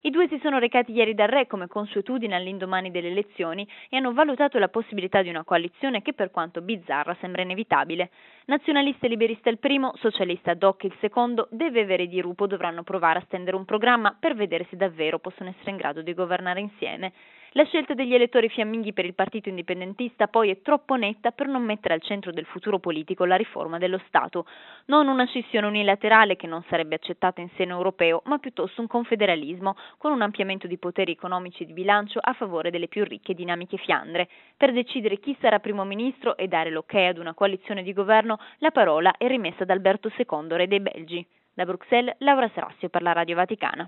I due si sono recati ieri dal re come consuetudine all'indomani delle elezioni e hanno valutato la possibilità di una coalizione che per quanto bizzarra sembra inevitabile. Nazionalista e liberista il primo, socialista Doc il secondo, De Wever e Di Rupo dovranno provare a stendere un programma per vedere se davvero possono essere in grado di governare insieme. La scelta degli elettori fiamminghi per il partito indipendentista poi è troppo netta per non mettere al centro del futuro politico la riforma dello Stato, non una scissione unilaterale che non sarebbe accettata in seno europeo, ma piuttosto un confederalismo con un ampliamento di poteri economici e di bilancio a favore delle più ricche e dinamiche Fiandre. Per decidere chi sarà primo ministro e dare l'ok ad una coalizione di governo, la parola è rimessa ad Alberto II, re dei Belgi. Da Bruxelles, Laura Serassio per la Radio Vaticana.